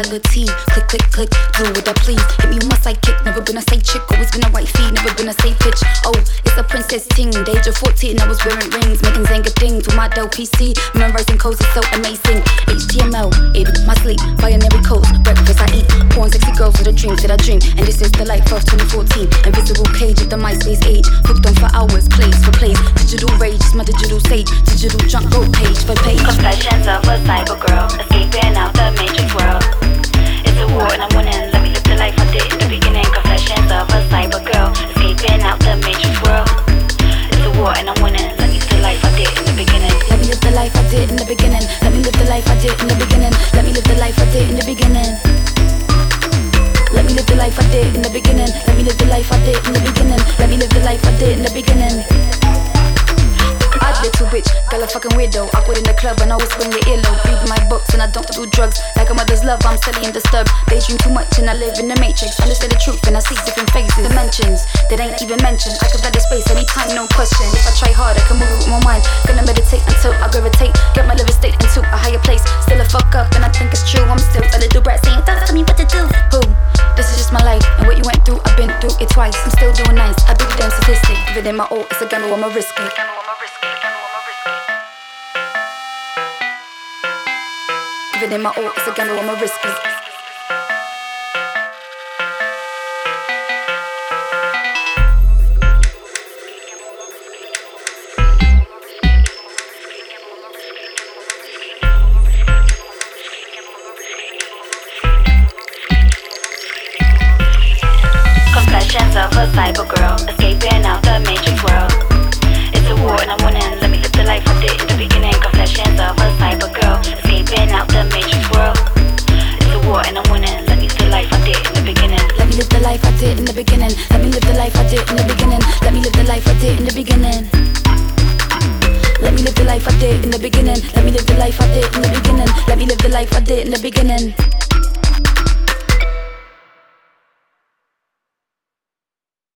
good tea. Click, click, click, do what I please. Hit me with my sidekick, never been a side chick. Always been a white fee, never been a safe bitch. Oh, it's a princess ting. The age of 14, I was wearing rings, making Zanga things with my Dell PC. Memorizing codes is so amazing. HTML, in my sleep, binary codes. Breakfast I eat, porn, sexy girls with the dreams that I dream. And this is the life of 2014. Invisible cage of the MySpace age. Hooked on for hours, plays for plays. Digital rage is my digital sage. Digital junk, go page for page. Confessions of a cyber girl, escaping out the matrix world. It's a war and I'm winning. Let me live the life I did in the beginning. Confessions of a cyber girl, escaping out the matrix world. It's a war and I'm winning. Let me live the life I did in the beginning. Let me live the life I did in the beginning. Let me live the life I did in the beginning. Let me live the life I did in the beginning. Let me live the life I did in the beginning. Let me live the life I did in the beginning. Let me live the life I did in the beginning. Odd little bitch, girl a fucking weirdo. Awkward in the club and always bring your earlobe. Read my books and I don't do drugs. Like a mother's love, I'm silly and disturbed. Daydream too much and I live in the matrix. Understand the truth and I see different faces. Dimensions that ain't even mentioned. I could let the space anytime, no question. If I try hard, I can move it with my mind. Gonna meditate until I gravitate. Get my living state into a higher place. Still a fuck up and I think it's true. I'm still a little brat saying, tell me what to do. Who? This is just my life and what you went through, I've been through it twice. I'm still doing nice, I do the damn statistic. Give it in my all, it's a gamble, I'ma risk it. Give it in my all, it's a gamble, I'ma risk it. Confessions of a cyber girl, escaping out the matrix world. It's a war and I'm winning. Let me live the life I did in the beginning. Confessions of a cyber girl, escaping out the matrix world. It's a war and I'm winning. Let me live the life I did in the beginning. Let me live the life I did in the beginning. Let me live the life I did in the beginning. Let me live the life I did in the beginning. Let me live the life I did in the beginning. Let me live the life I did in the beginning. Let me live the life I did in the beginning.